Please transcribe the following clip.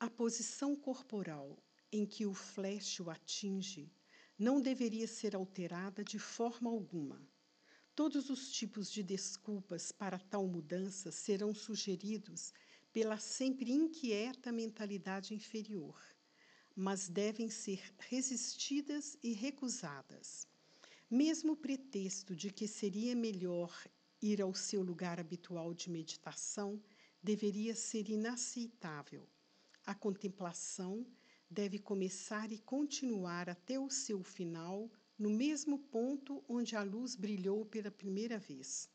A posição corporal em que o flash o atinge não deveria ser alterada de forma alguma. Todos os tipos de desculpas para tal mudança serão sugeridos pela sempre inquieta mentalidade inferior, mas devem ser resistidas e recusadas. Mesmo o pretexto de que seria melhor ir ao seu lugar habitual de meditação deveria ser inaceitável. A contemplação deve começar e continuar até o seu final, no mesmo ponto onde a luz brilhou pela primeira vez.